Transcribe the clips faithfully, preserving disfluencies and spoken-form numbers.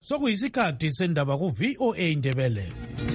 sokuyisikhathi sendaba ku V O A Ndebele.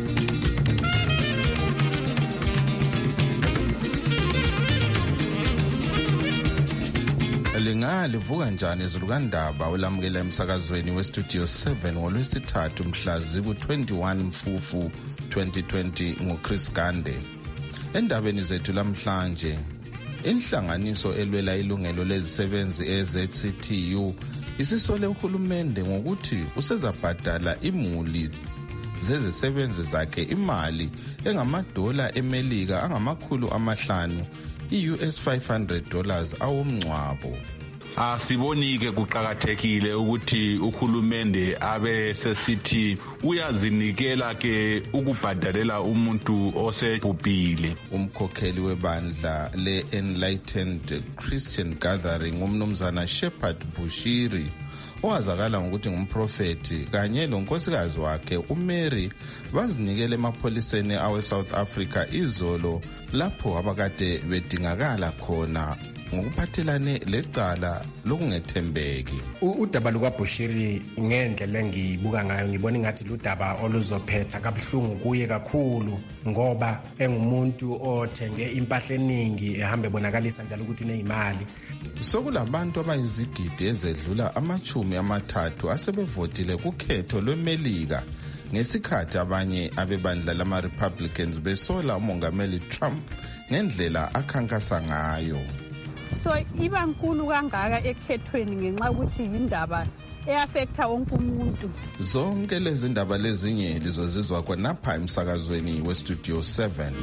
Lingalivuka njani izulukandaba olamukela emsakazweni westudio seven ngolwesithathu mhla ziku twenty-one Mfufu twenty twenty nguChris Gande. Endabeni zethu lamhlanje, inhlanganiso elwela ilungelo lezisebenzi e-Z C T U isisole uhulumende ngokuthi usezabhadala imuli zezisebenzi zakhe imali engamadola eMelika angamakhulu amahlanu i-U S five hundred dollars awomngcwabo. Asibonike kuqhakathekile ukuthi uhulumende abe sesithi uyazinikela ke ukubhadalela umuntu osebhubhile. Umkhokheli webandla le-Enlightened Christian Gathering umnumzana Shepherd Bushiri owazakala ngokuthi ngumprofeti kanye lonkosikazi wakhe uMary bazinikele emapholiseni awe-South Africa izolo lapho abakade bedingakala khona ngokuphathelane lecala lokungethembeki. Udaba lukaBushiri ngendlela engiyibuka ngayo ngibona ngathi ludaba oluzophetha kabuhlungu kuye kakhulu ngoba engumuntu othenge impahla eningi ehambe bonakalisa njalo ukuthi unezimali. Sokulabantu abayizigidi ezedlula amachumi amathathu asebevotile kukhetho lweMelika ngesikhathi abanye abebandla lama-Republicans besola umongameli Trump ngendlela akhankasa ngayo. So iba nkulu kangaka ekhethweni ngenxa ukuthi indaba eaffecta wonke umuntu. Zonke lezi ndaba lezinye lizozizwa khonapha emsakazweni westudio seven.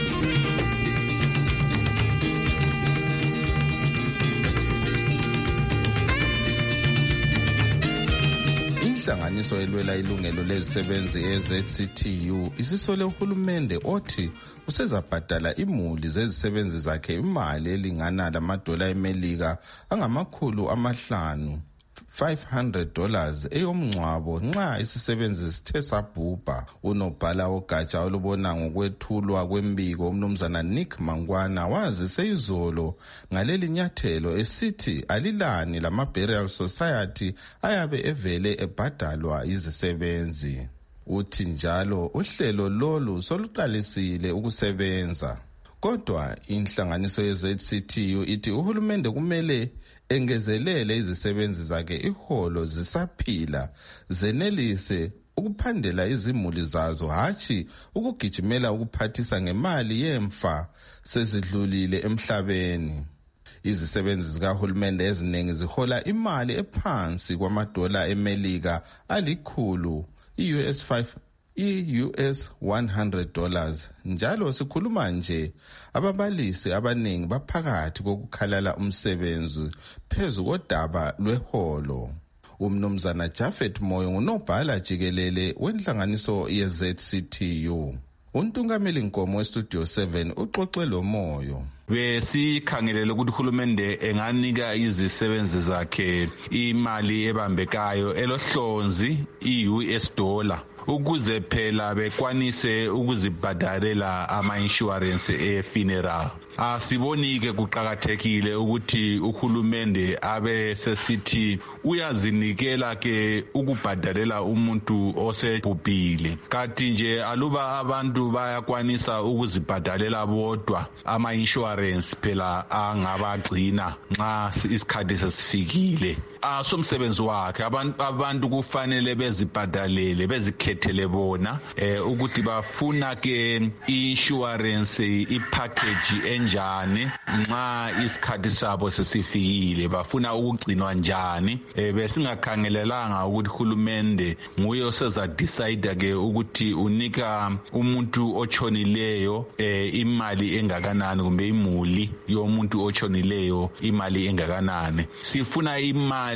Inhlanganiso elwela ilungelo lezisebenzi e-Z C T U isisole uhulumende othi usezabhadala imuli zezisebenzi zakhe imali elingana lamadola eMelika angamakhulu amahlanu five hundred dollars eyomngcwabo nxa isisebenzi sithe sabhubha. Unobhala ogatsha olubona ngokwethulwa kwembiko umnumzana Nick Mangwana wazise izolo ngaleli nyathelo esithi alilani lama-Burial Society ayabe evele ebhadalwa izisebenzi. Uthi njalo uhlelo lolu soluqalisile ukusebenza. Kodwa inhlanganiso ye-Z C T U ithi uhulumende kumele engezelele izisebenzi zakhe iholo zisaphila zenelise ukuphandela izimuli zazo hathi ukugijimela ukuphathisa ngemali yemfa sezidlulile emhlabeni. Izisebenzi zikahulumende eziningi zihola imali ephansi kwamadola eMelika alikhulu i-U S five i-U S one hundred dollars. Njalo sikhuluma nje ababalisi abaningi baphakathi kokukhalala umsebenzi phezu kodaba lweholo. Umnumzana Jafet Moyo ngunobhala jikelele wenhlanganiso ye-Z C T U. Untungameli Nkomo westudio seven uxoxe lo Moyo. Besikhangelele ukuthi uhulumende enganika izisebenzi zakhe imali ebambekayo elohlonzi i-U S dollar ukuze phela bekwanise ukuzibhadalela ama-insurance e-funeral. Asibonike kuqhakathekile ukuthi uhulumende abe sesithi uyazinikela ke ukubhadalela umuntu osebhubhile. Kanti nje aluba abantu bayakwanisa ukuzibhadalela bodwa ama-insurance phela angabagcina nxa isikhathi sesifikile. Asomsebenzi wakhe abantu abantu kufanele bezibhadalele bezikhethele bona eh ukuthi bafuna ke insurance ipackage enjani nxa isikhathi sabo sesifikile, bafuna ukugcinwa njani. Eh besingakhangelelanga ukuthi uhulumende nguye oseza decide ke ukuthi unika umuntu ochonileyo eh imali engakanani kumbe imuli yomuntu ochonileyo imali engakanani. Sifuna imali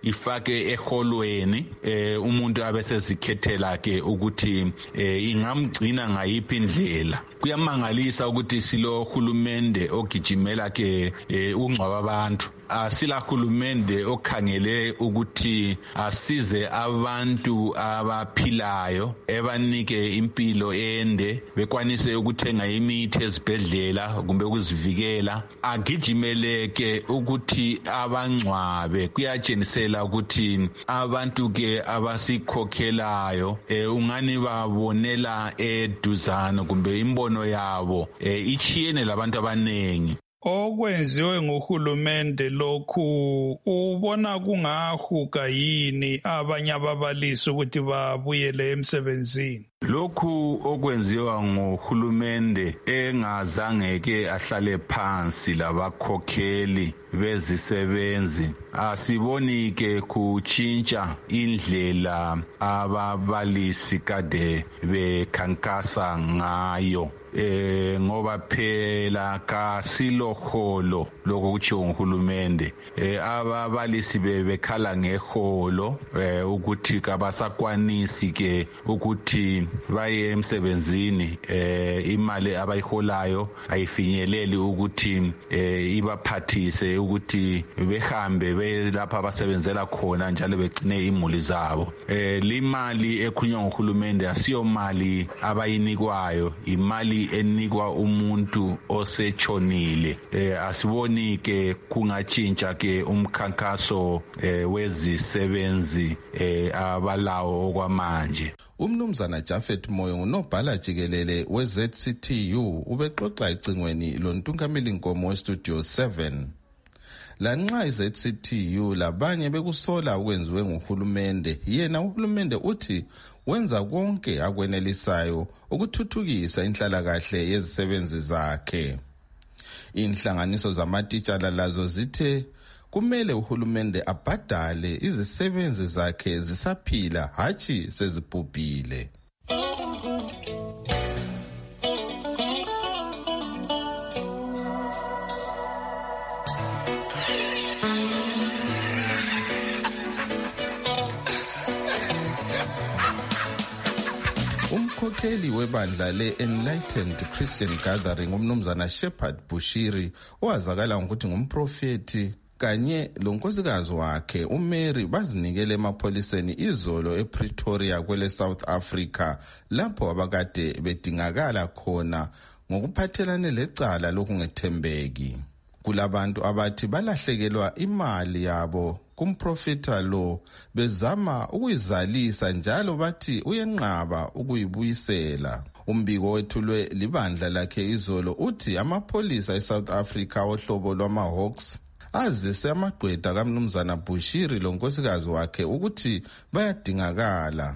ifake eholweni eh umuntu abesezikhethela ke ukuthi eh ingamgcina ngayiphi indlela. kuyamangalisa ukuthi silo hulumende ogijimela ke ungcwaba abantu. Asila hulumende okhangele ukuthi asize abantu abaphilayo ebanike impilo ende bekwanise ukuthenga imithi ezibhedlela kumbe ukuzivikela. Agijimeleke ukuthi abangcwabe kuyatshenisela ukuthi abantu ke abasikhokhelayo ungani babonela eduzana kumbe imbono yabo ichiyene labantu abanengi. Okwenziwe nguhulumende lokhu ubona kungahuga yini abanye ababalisi ukuthi babuyele emsebenzini? Lokhu okwenziwa nguhulumende engazange ke ahlale phansi labakhokheli bezisebenzi asiboni ke kutshintsha indlela ababalisi kade bekhankasa ngayo. Eh ngoba phela kasiloholo lokho kutshiwo nguhulumende eh ababalisi bebekhala ngeholo eh ukuthi kabasakwanisi ke ukuthi baye emsebenzini eh imali abayiholayo ayifinyeleli ukuthi eh ibaphathise ukuthi behambe belapha abasebenzela khona njalo begcine imuli zabo. Eh limali ekhulunywa nguhulumende asiyo mali abayinikwayo, imali enikwa umuntu osetshonile. Eh asiboni ke kungatshintsha ke umkhankaso eh, wezisebenzi eh, abalawo okwamanje. Umnumzana Jafet Moyo ngunobhala jikelele we-Z C T U ubexoxa icingweni lontungameli Nkomo we-Studio seven. Lanxa i-Z C T U labanye bekusola ukwenziwe nguhulumende, yena uhulumende uthi wenza konke akwenelisayo ukuthuthukisa inhlalakahle yezisebenzi zakhe. Inhlanganiso zamatitshala lazo zithe kumele uhulumende abhadale izisebenzi zakhe zisaphila hatshi sezibhubhile. Umkhokheli webandla le-Enlightened Christian Gathering umnumzana Shepherd Bushiri owazakala ngokuthi ngumprofeti kanye lonkosikazi wakhe uMary bazinikele emapholiseni izolo ePretoria kwele South Africa lapho abakade bedingakala khona ngokuphathelane lecala lokungethembeki. Kulabantu abathi balahlekelwa imali yabo kumprofeta lo bezama ukuyizalisa njalo bathi uyenqaba ukuyibuyisela. Umbiko wethulwe libandla lakhe izolo uthi amapholisa eSouth Africa ohlobo lwama-Hawks azise amagqwetha kaMnumzana Bushiri lonkosikazi wakhe ukuthi bayadingakala.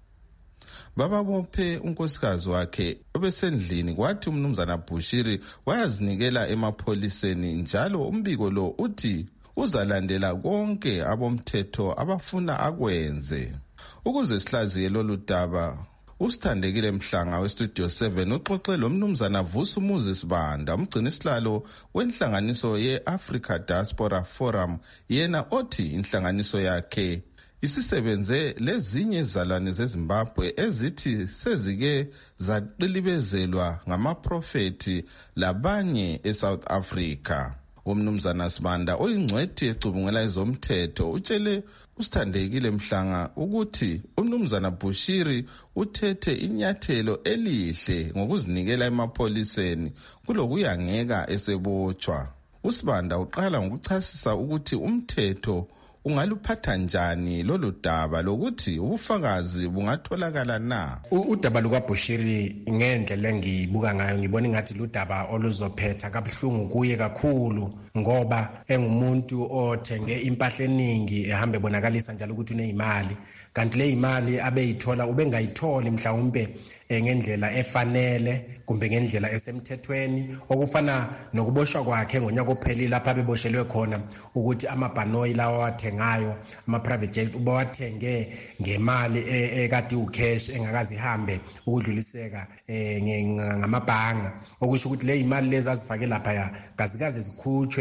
Bababophe unkosikazi wakhe obesendlini kwathi umnumzana Bushiri wayazinikela emapholiseni njalo umbiko lo uthi uzalandela konke abomthetho abafuna akwenze. Ukuze sihlaziye lolu daba, usithandekile Mhlanga we-Studio seven uxoxe lo mnumzana Vusi Moses Banda umgcini sihlalo wenhlanganiso ye-Africa Diaspora Forum, yena othi inhlanganiso yakhe isisebenze lezinye izalwane zeZimbabwe ezithi sezike zaqilibezelwa ngamaprofeti labanye eSouth Africa. Umnumzana Sibanda oyingcwethi ecubungela izomthetho utshele usithandekile Mhlanga ukuthi umnumzana Bushiri uthethe inyathelo elihle ngokuzinikela emapholiseni kulokuyangeka esebotshwa. Usibanda uqala ngokuchasisa ukuthi umthetho ungaluphatha njani lolu daba lokuthi ubufakazi bungatholakala na. Udaba lukaBushiri ngendlela engibuka ngayo ngibona ngathi ludaba oluzophetha kabuhlungu kuye kakhulu ngoba engumuntu othenge impahla eningi ehambe bonakalisa njalo ukuthi unezimali, kanti le imali abeyithola ubengayitholi mhlawumbe ngendlela efanele kumbe ngendlela esemthethweni, okufana nokuboshwa kwakhe ngonyaka ophelile lapha beboshelwe khona ukuthi amabhanoyi lawa wathengayo ama-private jet ubawathenge ngemali ekade ucash engakazi ihambe ukudluliseka ngamabhanga, okusho ukuthi le imali lezi azifake lapha kazikaze zikhutshwe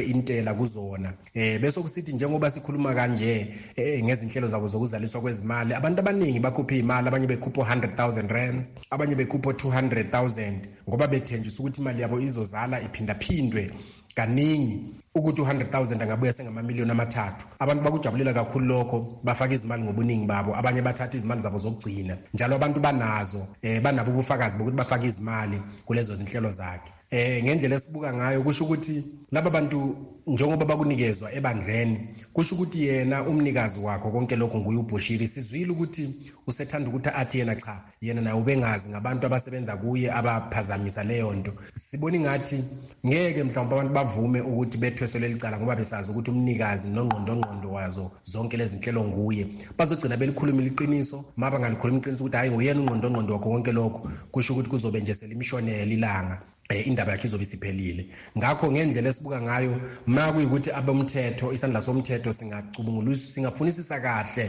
intela kuzona. Eh bese kusithi njengoba sikhuluma kanje ngezinhlelo zabo zokuzaliswa kwezimali, abantu abaningi bakhupha imali, abanye bekhupha one hundred thousand rands, abanye bekhupha two hundred thousand ngoba bethenjiswa ukuthi imali yabo izozala iphinda phindwe kaningi ukuthi one hundred thousand angabuya sengamamiliyoni amathathu. Abantu bakujabulela kakhulu lokho, bafaka izimali ngobuningi babo, abanye bathatha izimali zabo zokugcina. Njalo abantu banazo eh banabo ubufakazi bokuthi bafaka izimali kulezo zinhlelo zakhe. Eh ngendlela esibuka ngayo kusho ukuthi laba bantu njengoba bakunikezwa ebandleni, kusho ukuthi yena umnikazi wakho konke lokho nguye uBushiri. Sizwile ukuthi usethanda ukuthi athi yena cha, yena naye ubengazi ngabantu abasebenza kuye abaphazamisa leyo nto. Sibona ngathi ngeke mhlawumbe abantu bavume ukuthi bethwesele licala ngoba besazi ukuthi umnikazi nongqondongqondo wazo zonke lezi zinhlelo nguye. Bazogcina belikhuluma iqiniso, maba ngalikhuluma iqiniso ukuthi hayi nguyena ungqondongqondo wakho konke lokho, kusho ukuthi kuzobe nje selimishonela ilanga. Eh indaba yakhe izobe isiphelile. Ngakho ngendlela esibuka ngayo, makuyikuthi abomthetho, isandla somthetho singacubungulusa, singafunisisa kahle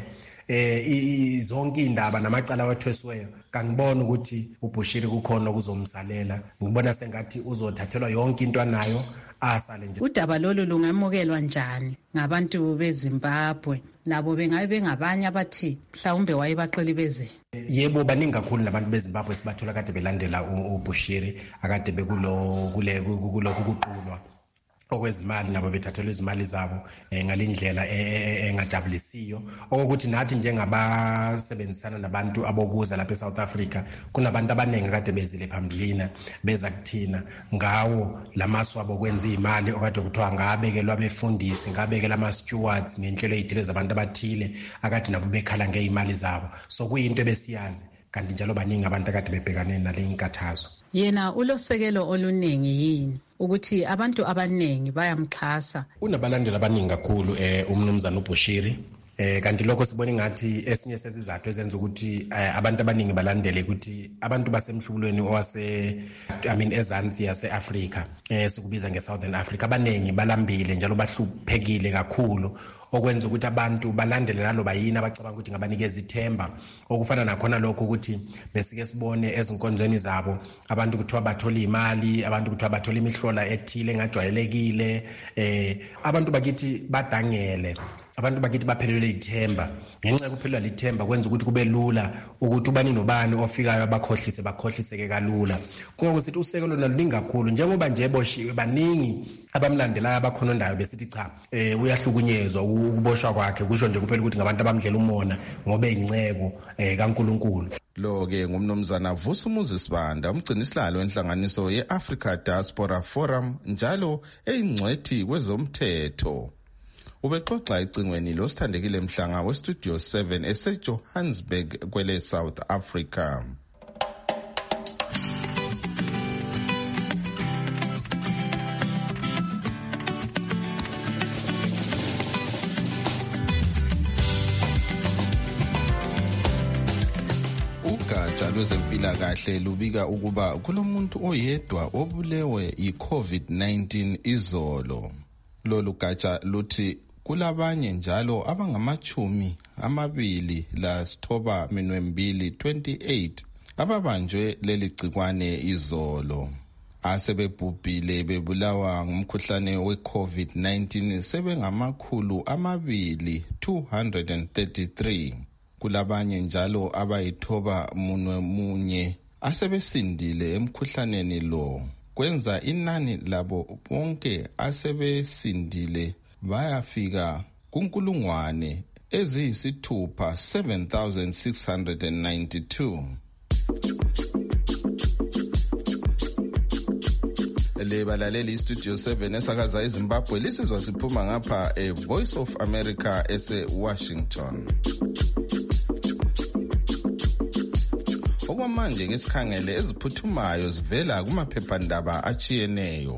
eh zonke indaba namacala wathwesweyo, kangibona ukuthi uBushiri kukhona okuzomsalela. Ngibona sengathi uzothathelwa yonke into anayo asale nje. Udaba lolu lungamukelwa njani ngabantu beZimbabwe? Nabo bengabe bengabanye abathi mhlawumbe wayebaqeli beze. Yebo, baningi kakhulu nabantu beZimbabwe sibathola kade belandela uBushiri, akade bekulo kule kulo kuqulwa okwezimali, nabo bethathelwa izimali zabo ngalindlela engajabulisiyo. Okuthi nathi njengabasebenzisana nabantu abokuza lapha eSouth Africa, kunabantu abaningi kade bezile phambilina beza kuthina ngawo lamasu abo kwenza imali okade kuthiwa ngabekelwa abefundisi, ngabekelwa ama stewards nenhlelo ezithile zabantu abathile akade nabo bekhala ngeimali zabo. So kuyinto ebesiyazi, kanti njalo baningi abantu akade bebhekane nale inkathazo. Yena ulosekelo oluningi yini ukuthi abantu abaningi bayamxhasa? Unabalandeli abaningi kakhulu eh umnumzana uBushiri. Eh kanti lokho sibona ngathi esinye sesizathu ezenza ukuthi abantu abaningi balandele ukuthi abantu basemhlubulweni owase I mean ezansi yase Africa, eh sikubiza ngeSouthern Africa, abaningi balambile njalo bahluphekile kakhulu, okwenza ukuthi abantu balandele nalo bayini abacabanga ukuthi ngabanikeza ithemba. Okufana nakhona lokho ukuthi besike sibone ezinkonzweni zabo abantu kuthiwa bathola imali, abantu kuthiwa bathola imihlola ethile engajwayelekile, eh abantu bakithi badangele, abantu bakithi baphelelwe ithemba. Ngenxa yokuphelelwa lithemba kwenza ukuthi kube lula ukuthi ubani nobani ofikayo abakhohlise bakhohliseke kalula. Kungokuthi usekelo nalo luningi kakhulu, njengoba nje eboshiwe baningi abamlandelayo abakhonondayo besithi cha eh uyahlukunyezwa ukuboshwa kwakhe, kusho nje kuphela ukuthi ngabantu abamdlela umona ngoba eyinceko eh kaNkuluNkulu. Lo ke ngumnumzana Vusumuzi Sibanda, umgcinisihlalo wenhlanganiso ye-Africa Diaspora Forum, njalo eyingcwethi kwezomthetho. Ubexoxa icingweni lo Sithandekile Mhlanga weStudio seven eseJohannesburg kwele South Africa. Ugatsha lwezempilakahle lubika ukuba kulomuntu oyedwa obulewe yi-COVID nineteen izolo. Lolu gatsha luthi kulabanye njalo abangamachumi amabili lasithoba minwembili twenty-eight ababanjwe leli gcikwane izolo. Asebebhubhile bebulawa ngumkhuhlane we-COVID nineteen sebengamakhulu amabili two hundred thirty-three. Kulabanye njalo abayithoba munwe munye asebesindile emkhuhlaneni lo. Kwenza inani labo bonke asebesindile bayafika kunkulungwane eziyisithupha seven thousand six hundred ninety-two. Le balaleli iStudio seven esakaza eZimbabwe lisizwa siphuma ngapha eVoice of America ese Washington. Okwamanje ke sikhangele eziphuthumayo zivela kumaphephandaba achiyeneyo.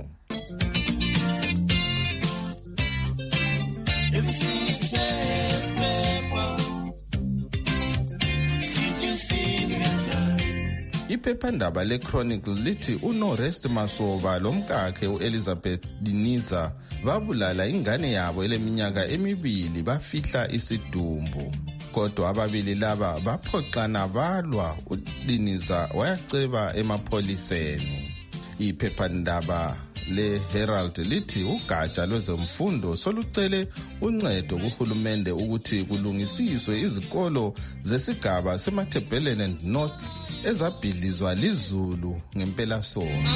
Iphephandaba leChronicle lithi uNorest Masoba lomkakhe uElizabeth Diniza babulala ingane yabo eleminyaka emibili bafihla isidumbu. Kodwa ababili laba baphoxana balwa, uDiniza wayaceba emapholiseni. Iphephandaba le-Herald lithi ugatsha lwezemfundo solucele uncedo kuhulumende ukuthi kulungisiswe izikolo zesigaba seMatabeleland North ezabhidlizwa lizulu ngempelasonto.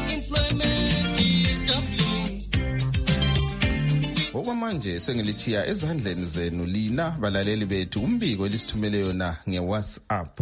Okwamanje sengilichiya ezandleni zenu lina balaleli bethu umbiko elisithumele yona nge-WhatsApp.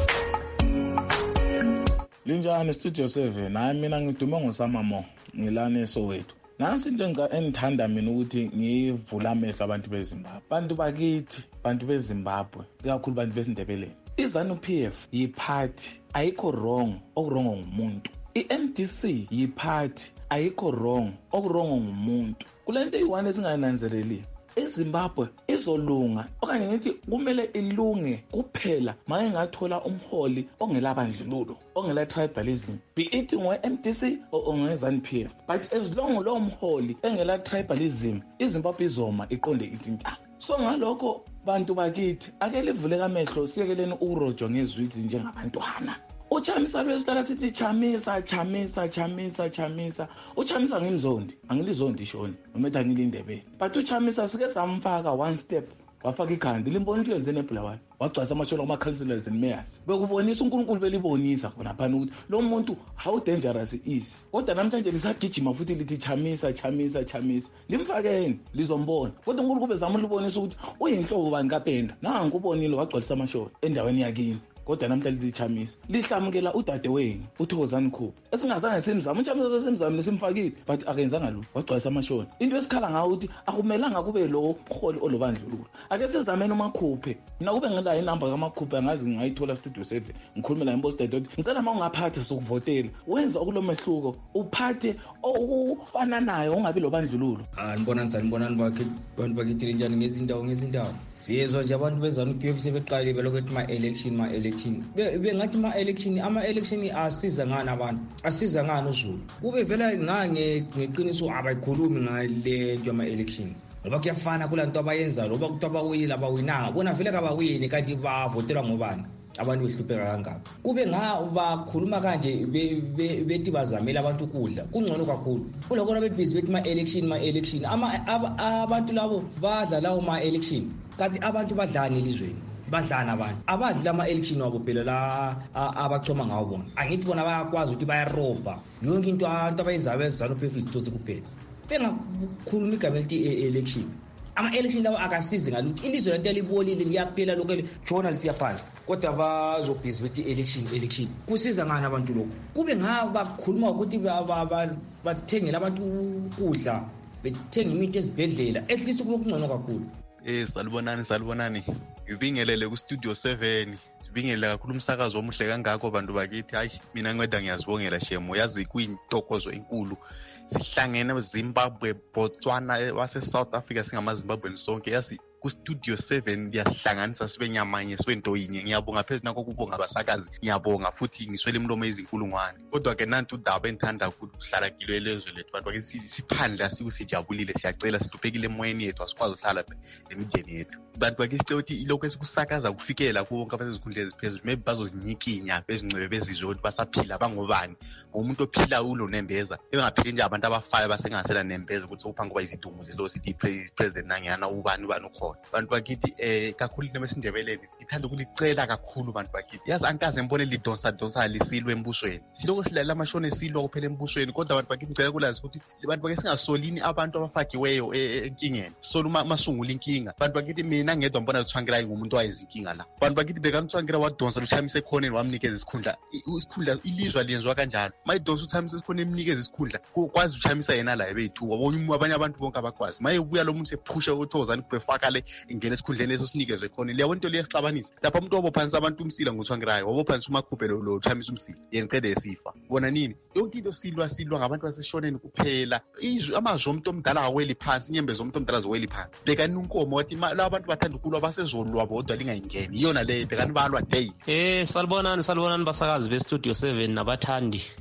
Linjani Studio seven, hayi mina ngidume ngoSamamo ngilana eSoweto. Nansi into engithanda mina ukuthi ngivula amehlo abantu beZimbabwe. Bantu bakithi, bantu beZimbabwe, kakhulu bantu beSindebele. iZANU-P F yiphathi ayikho wrong, okurongo ngumuntu. I-M D C yiphathi ayikho wrong, okurongo ngumuntu. Kulento eyiwane esingananzeleli. iZimbabwe izolunga okanye ngithi kumele ilunge kuphela manje ngathola umholi ongelabandlululo ongela tribalism, be it ngo-M D C or nge-ZANU-P F, but as long lo mholi engela tribalism iZimbabwe izoma iqonde ithintana. So ngalokho bantu bakithi ake livuleka amehlo siyekeleni urojo ngezwithi njengabantwana. Uchamisa lwesihlala sithi chamisa chamisa chamisa chamisa uchamisa ngimzondi angilizondi shoni nometha ngilindebele, but uchamisa sike samfaka one step wafaka ikhandi limbona into yenzene ebulawayo wagcwasa amashona kuma councillors and mayors bekubonisa uNkulunkulu belibonisa khona phana ukuthi lo muntu how dangerous is. Kodwa namhlanje lisagijima futhi lithi chamisa chamisa chamisa limfakeni lizombona, kodwa uNkulunkulu bezama ulibonisa ukuthi uyinhlobo bani kaPenda nangu ubonile wagcwalisa amashona endaweni yakini. Kodwa namhlanje lichamisa lihlamukela udade wenu uThokozani Khupha esingazange simzama uChamisa sesimzama lesimfakile but akenzanga lutho wagcwalisa amashona. Into esikhala ngayo ukuthi akumelanga kube lo mholi olobandlululo. Ake sizameni uMakhuphe mina kube ngela inamba kaMakhuphe angazi ngayithola Studio seven ngikhulumela ngembosi dade ukuthi ngicela uma ungaphatha sokuvotela wenza okulomehluko uphathe okufananayo ungabi lobandlululo. Ah ngibonani sanibonani bakhe abantu bakithi njani ngezindawo ngezindawo siyezwa nje abantu beZANU-P F sebeqalile belokuthi ma election ma election bengathi ma election ama election asiza ngani abantu asiza ngani uZulu kube vela ngange ngeqiniso abayikhulumi ngale nto ama election ngoba kuyafana kulanto abayenza loba kuthi abawile abawinanga bona vele kabawini kanti bavotelwa ngobani abantu behlupheka kangaka kube nga bakhuluma kanje bethi bazamela abantu ukudla kungcono kakhulu kulokho bebhizi bethi ma election ma election ama abantu labo badla lawo ma election kanti abantu badlana elizweni badlana abantu abadla ama-election wabo phela la abachoma ngawo bona angithi bona bayakwazi ukuthi bayaroba yonke into abantu abayenzayo beZANU-P F isithotsi kuphela bengakhuluma igama elithi election. Ama-election lawo akasizi ngalutho ilizwe lento libolile liyaphela lokho jona lisiyaphansi kodwa bazobhizi bethi election election kusiza ngani abantu lokho kube ngabo bakhuluma ukuthi bathengele abantu ukudla bethenga imithi ezibhedlela at least kulokungcono kakhulu. Eh salibonani salibonani ngibingelele ku Studio seven sibingelele kakhulu umsakazo omuhle kangako bantu bakithi. Hayi mina ngweda ngiyazibongela shemo yazi kuyintokozo enkulu sihlangene eZimbabwe Botswana wase South Africa singamaZimbabwe sonke yazi ku Studio seven ngiyasihlanganisa sibe nyamanye sibe into yinye. Ngiyabonga phezulu nakho kubonga abasakazi ngiyabonga futhi ngiswele imlomo ezinkulungwane kodwa ke nantu udaba enthanda ukuhlala kilo elezwe lethu bantu ke siphandle asikusijabulile siyacela siduphekile emoyeni yethu asikwazi ukuhlala emideni yethu bantu ke sicela ukuthi ilokho esikusakaza kufikela kubonke abasezikhundla eziphezulu maybe bazozinyikinya bezingcebe bezizwe ukuthi basaphila bangobani umuntu ophila ulo nembeza engaphili nje abantu abafayo basengasela nembeza ukuthi uphangu bayizidungu lezo sithi president nangiyana ubani ubani ukho bantu bakithi eh kakhulu into besindebeleni ithanda ukulicela kakhulu bantu bakithi yazi ankaze ngibone lidonsa donsa lisilwe embusweni siloko silalela amashone silwa kuphela embusweni kodwa abantu bakithi ngicela kulazi ukuthi abantu bake singasolini abantu abafakiweyo enkingeni soluma masungula inkinga bantu bakithi mina ngedwa ngibona uThwangela ngumuntu wayezinkinga la bantu bakithi beka uThwangela wadonsa luchamise ekhoneni wamnikeza isikhundla isikhundla ilizwa liyenzwa kanjalo mayidonsa uThamise ekhoneni emnikeza isikhundla kwazi uChamisa yena la ebethu wabonye abanye abantu bonke abakwazi maye ubuya lo muntu sephusha uThokozani kubefaka ingena esikhundleni leso sinikezwe khona leyo into liyasixabanisa lapha umuntu wabophanisa abantu umsila ngoThwangirayo wabophanisa uMakhuphe lo Chamisa umsila yena qede esifa bona nini yonke into silwa silwa ngabantu baseshoneni kuphela izwi amazwi omuntu omdala aweli phansi inyembe zomuntu omdala zoweli phansi bekani unkomo wathi la abantu bathanda ukulwa basezolwa bodwa lingayingeni iyona le bekani balwa day. Eh salibonani salibonani basakazi be Studio seven nabathandi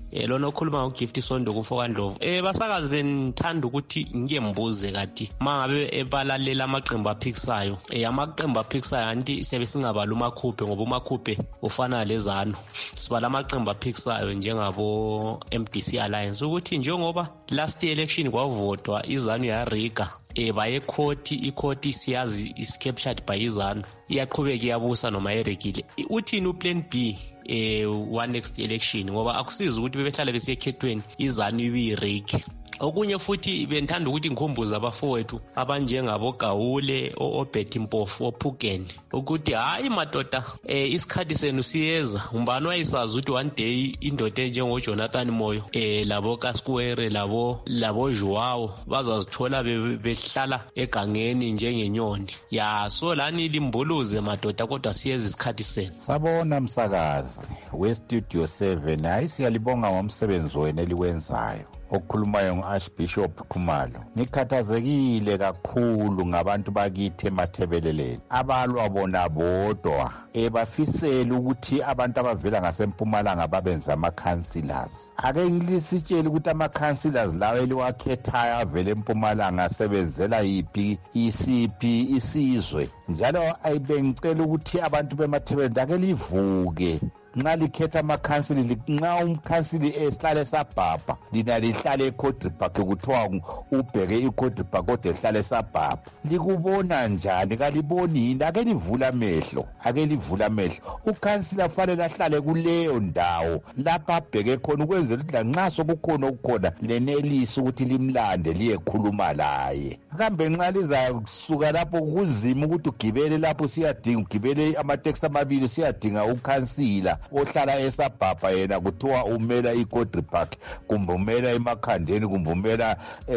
eh lona okhuluma ngoGift Sondo kuFokandlovu. Eh basakazi benithanda ukuthi ngike mbuze kati mangabe ebalalela amaqembu aphikisayo. Eh amaqembu aphikisayo anti siyabe singabala uMakhuphe ngoba uMakhuphe ufana lezano. Sibala amaqembu aphikisayo njengabo M D C Alliance ukuthi njengoba last election kwavotwa izanu yaRiga eh baye court icourt siyazi is captured by izanu iyaqhubeka iyabusa noma eregile. Uthini uplan B eh one next election ngoba akusiza ukuthi bebehlala besiyekhethweni izanu ibirigi. Okunye futhi benthanda ukuthi ngikhumbuza abafowethu abanjengabo Gawule oBetty Mpofu oPhugeni ukuthi hayi madoda eh isikhathi senu siyeza umbani wayisazi ukuthi one day indoda enjengo Jonathan Moyo eh labo kaSquare labo labo Joao bazazithola behlala egangeni njengenyoni ya so lani limbuluze madoda kodwa siyeza isikhathi senu. Sabona msakazi we Studio seven hayi siyalibonga ngomsebenzi wenu eliwenzayo. Okukhulumayo ngu-Archbishop Khumalo ngikhathazekile kakhulu ngabantu bakithi emathebeleleni abalwa bona bodwa ebafisela ukuthi abantu abavela ngasempumalanga babenza ama-councillors. Ake ngilisitshela ukuthi ama-councillors lawo eliwakhethayo avela empumalanga asebenzela yiphi isiphi isizwe njalo ayibengicela ukuthi abantu bemathebeleni ake livuke nxa likhetha amakhansili nxa umkhansili esihlale sabhabha lina lihlale eCountry Park kuthiwa ubheke iCountry Park kodwa ehlale sabhabha likubona njani kaliboni yini? Ake livula amehlo ake livula amehlo ukhansila fanele ahlale kuleyo ndawo lapha abheke khona ukwenzela ukuthi lanxa sokukhona okukhona lenelisi ukuthi limlande liyekhuluma laye. Kambe nxa lizakusuka lapho kuzima ukuthi ugibele lapho siyadinga ugibele amateksi amabili siyadinga ukhansila ohlala esabhabha yena kuthiwa umela iCountry Park kumbe umela emakhandeni kumbe umela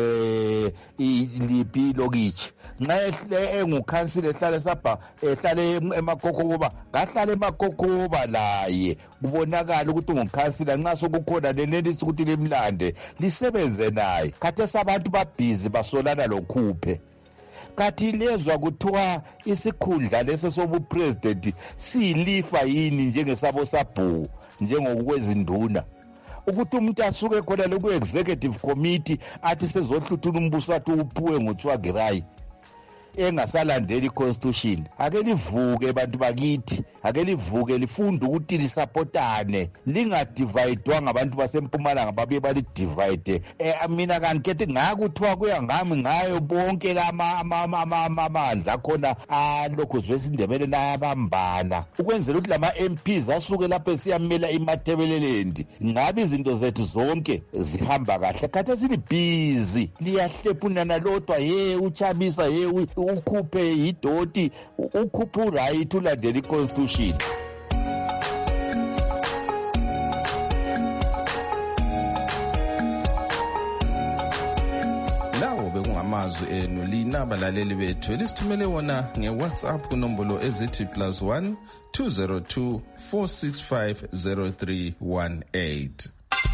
eh iliphi lokitshi nxa engukhansila ehlala esabhabha ehlale emakhokoba ngahlala emakhokoba laye kubonakala ukuthi ngukhansila nxa sokukhona lenelisi ukuthi limlande lisebenze naye. Khathesi abantu babhizi basolana lokhuphe kathi lezwa kuthiwa isikhundla lesi sobupresident siyilifa yini njengesabo sabhu njengokwezinduna ukuthi umuntu asuke khona loku executive committee athi sezohluthuna umbuso wathi uphuwe nguTswagirai engasalandeli iconstitution. Ake livuke abantu bakithi ake livuke lifunde ukuthi lisupportane lingadividwa ngabantu basempumalanga babuye balidivide. Eh mina kankethe ngakuthiwa kuya ngami ngayo bonke lama amandla khona alokho zwesindebele nayabambana ukwenzela ukuthi lama M Ps asuke lapho siyamela imathebelelendi ngabe izinto zethu zonke zihamba kahle. Khathi silibhizi liyahlephunana lodwa ye uchabisa ye ukhuphe idoti ukhuphe uright ulandela iconstitution. Lawo bekungamazwi enu lina balaleli bethu elisithumele wona ngeWhatsApp kunombolo ezithi plus one two zero two four six five zero three one eight.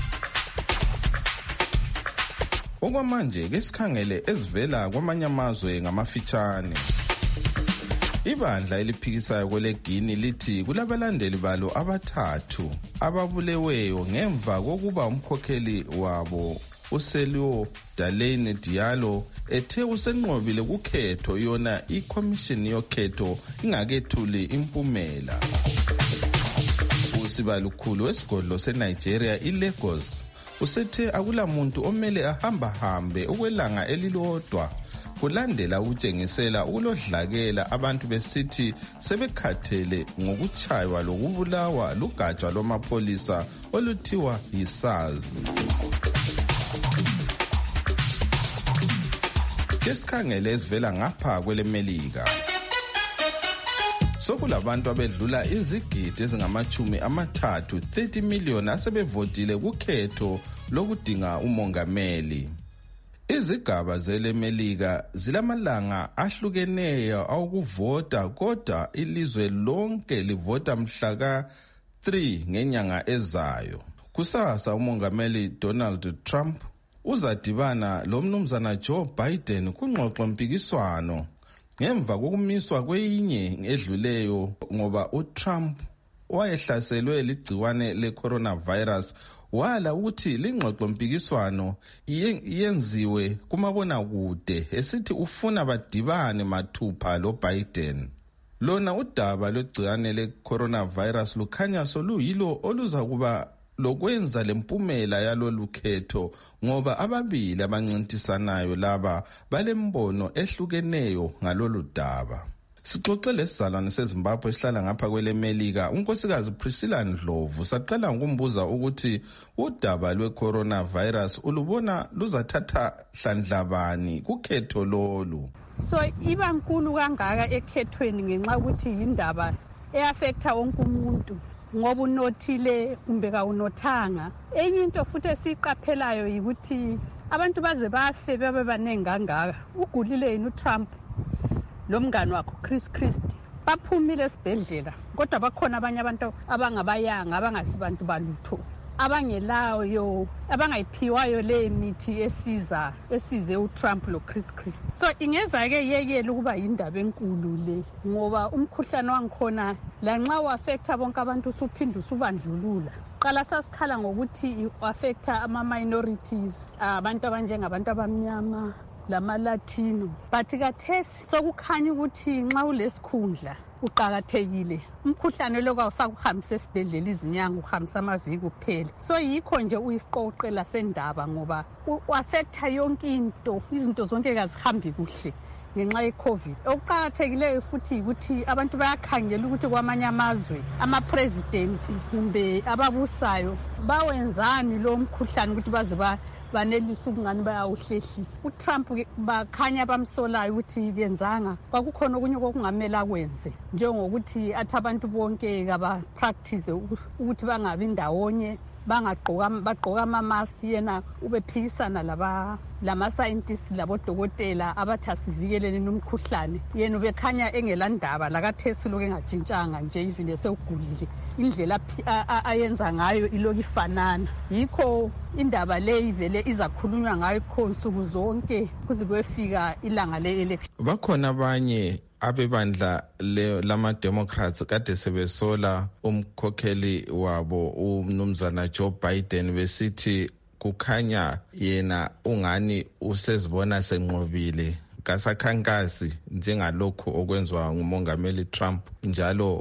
Okwamanje ke sikhangele ezivela kwamanye amazwe ngamafitshane. Ibandla eliphikisayo kweleGini lithi kulabalandeli balo abathathu ababuleweyo ngemva kokuba umkhokheli wabo uSelio Dalene Diallo ethe usenqobile kukhetho yona iCommission yokhetho ingakethuli impumela. Usibalukhulu wesigodlo seNigeria iLagos usethe akula muntu omele ahamba hambe okwelanga elilodwa kulandela ukutshengisela ukulodlakela abantu besithi sebekhathele ngokuchaywa lokubulawa lugatsha lwamapholisa oluthiwa yiSARS. Kesikhangele esivela ngapha kweleMelika. Sokulabantu abedlula izigidi ezingamachumi amathathu thirty million asebevotile kukhetho lokudinga umongameli. Izigaba zeleMelika zilamalanga ahlukeneyo awokuvota kodwa ilizwe lonke livota mhla ka three ngenyanga ezayo. Kusasa umongameli Donald Trump uzadibana lo mnumzana Joe Biden kungxoxo mpikiswano ngemva kokumiswa kwenye edluleyo ngoba uTrump wayehlaselwe ligciwane lecoronavirus wala ukuthi lingxoxo mpikiswano yenziwe kumabona kude esithi ufuna badibane mathupha lo Biden. Lona udaba lwegcikwane le-coronavirus lukhanya soluyilo oluza kuba lokwenza lempumela yalolu khetho ngoba ababili abancintisanayo laba balembono ehlukeneyo ngalolu daba. Sixoxe lesizalwane seZimbabwe esihlala ngapha kwelemelika unkosikazi Priscilla Ndlovu saqala ngokumbuza ukuthi udaba lwe-coronavirus ulubona luzathatha hlandlabani kukhetho lolu. So iba nkulu kangaka ekhethweni ngenxa ukuthi indaba eaffecta wonke umuntu ngoba unothile kumbe kawunothanga. Enye into futhi esiqaphelayo ukuthi abantu baze bafe babe banengi kangaka. Ugulile yini uTrump lo mngani wakho Chris Christie baphumile esibhedlela kodwa bakhona abanye abantu abangabayanga abangasibantu balutho abangelayo abangayiphiwayo le mithi esiza esize uTrump lo Chris Christie. So ingeza ke yekele ukuba indaba enkulu le ngoba umkhuhlane wangikhona la nxa uaffecta bonke abantu usuphinda usubandlulula. Qala sasikhala ngokuthi uaffecta ama minorities abantu abanjengabantu abamnyama lama Latino but kathesi sokukhanya ukuthi nxa ulesikhundla uqhakathekile umkhuhlane lo kawusakuhambisa esibhedlela izinyanga uhambisa amaviki kuphela. So yikho nje uyisiqoqela sendaba ngoba uaffecta yonke into izinto zonke kazihambi kuhle ngenxa yeCovid. Okuqhakathekileyo futhi ukuthi abantu bayakhangela ukuthi kwamanye amazwe ama president kumbe ababusayo bawenzani lo mkhuhlane ukuthi baze ba banelisa ukungani bayawuhlehlisa. uTrump bakhanya bamsolayo ukuthi kenzanga kwakukhona okunye okungamela kwenze njengokuthi athi abantu bonke kaba practice ukuthi bangabi ndawonye bangagqoka bagqoka ama mask yena ubephikisana laba lama scientists labodokotela abathi asivikelele nomkhuhlane yena ubekhanya engelandaba lakathesi lokho engajintshanga nje even esegulile indlela ayenza ngayo iloku ifanana. Yikho indaba le ivele izakhulunywa ngayo konsuku zonke kuze kwefika ilanga le-election. Bakhona abanye abebandla lama Democrats kade sebesola umkhokheli wabo umnumzana Joe Biden besithi kukhanya yena ungani usezibona senqobile kasakhankasi njengalokho okwenzwa ngumongameli Trump njalo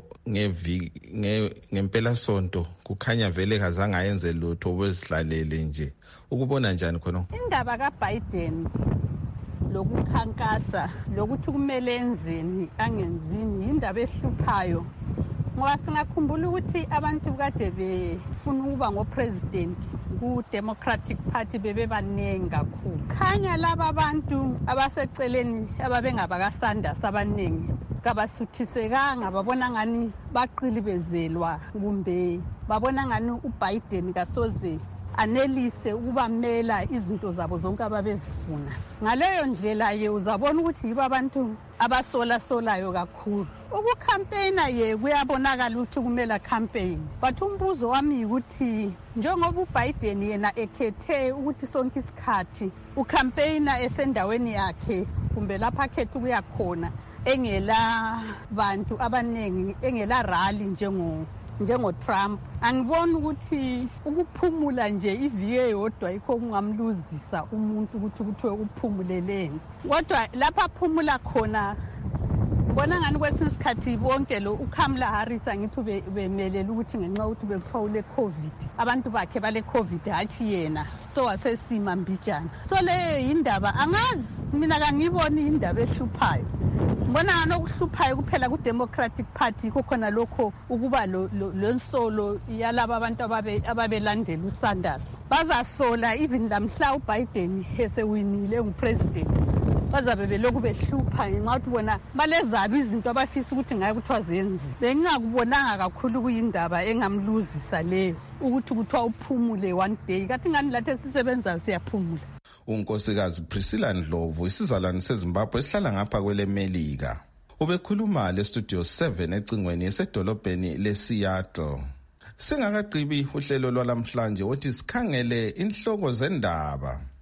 ngeviki ngempela sonto kukhanya vele kazange ayenze lutho wezihlalele nje. Ukubona njani khona indaba kaBiden lokukhankasa lokuthi kumele enzeni angenzini indaba ehluphayo ngoba singakhumbula ukuthi abantu kade befuna ukuba ngopresident ku-Democratic Party bebebaningi kakhulu. Khanya laba abantu abaseceleni ababengabakaSanders abaningi kabasuthisekanga babona ngani baqilibezelwa kumbe babona ngani uBiden kasoze anelise ukubamela izinto zabo zonke ababezifuna. Ngaleyo ndlela ye uzabona ukuthi yibo abantu abasola solayo kakhulu. Ukucampaigna ye kuyabonakala ukuthi kumela campaign. But umbuzo wami ukuthi njengoba uBiden yena ekhethe ukuthi sonke isikhathi ucampaigna esendaweni yakhe kumbe lapha akhethe ukuya khona engela bantu abanengi engela rally njengo njengo Trump angiboni ukuthi ukuphumula nje iviki eyodwa ikho kungamluzisa umuntu ukuthi kuthiwe uphumuleleni. Kodwa lapha aphumula khona bona ngani kwesinye isikhathi bonke lo uKamala Harris angithi bemelela ukuthi ngenxa ukuthi bekufawule COVID abantu bakhe bale COVID hathi yena so wasesima mbijana. So le indaba angazi mina kangiboni indaba ehluphayo. Mbona nokuhluphayo kuphela ku-Democratic Party kukhona lokho ukuba lensolo yalaba abantu ababelandela uSanders. Bazasola even lamhla uBiden esewinile ngupresident. Bazabe belokhu behlupha ngenxa ukuthi bona balezaba izinto abafisa ukuthi ngaye kuthiwa zenzi. Bengingakubonanga kakhulu kuyindaba engamluzisa leyo ukuthi kuthiwa uphumule one day. Kathi ngani lathi sisebenza siyaphumula. Unkosikazi Priscilla Ndlovu isizalwane seZimbabwe esihlala ngapha kwelemelika ubekhuluma lestudio seven ecingweni esedolobheni leSeattle. Singakaqhibi uhlelo lwalamhlanje othi sikhangele inhloko zendaba.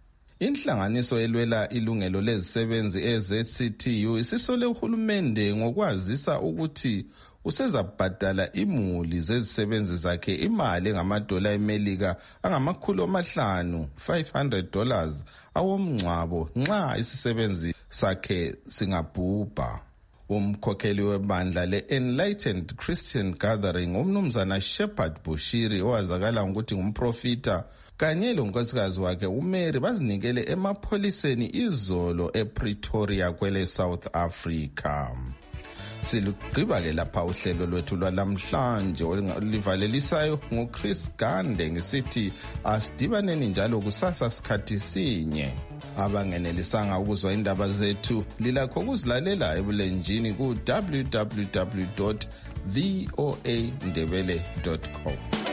Inhlanganiso elwela ilungelo lezisebenzi e-Z C T U isisole uhulumende ngokwazisa ukuthi usezabhadala imuli zezisebenzi zakhe imali engamadola eMelika angamakhulu amahlanu five hundred dollars awomngcwabo nxa isisebenzi sakhe singabhubha. Umkhokheli webandla le-Enlightened Christian Gathering umnumzana Shepherd Bushiri owazakala ngokuthi ngumprofita kanye lonkosikazi wakhe uMary bazinikele emapholiseni izolo ePretoria kwele South Africa. Silugqiba-ke lapha uhlelo lwethu lwalamhlanje olivalelisayo nguChris Gande ngisithi asidibaneni njalo kusasa sikhathi sinye. Abangenelisanga ukuzwa indaba zethu lilakho ukuzilalela ebulenjini ku w w w dot voa ndebele dot com.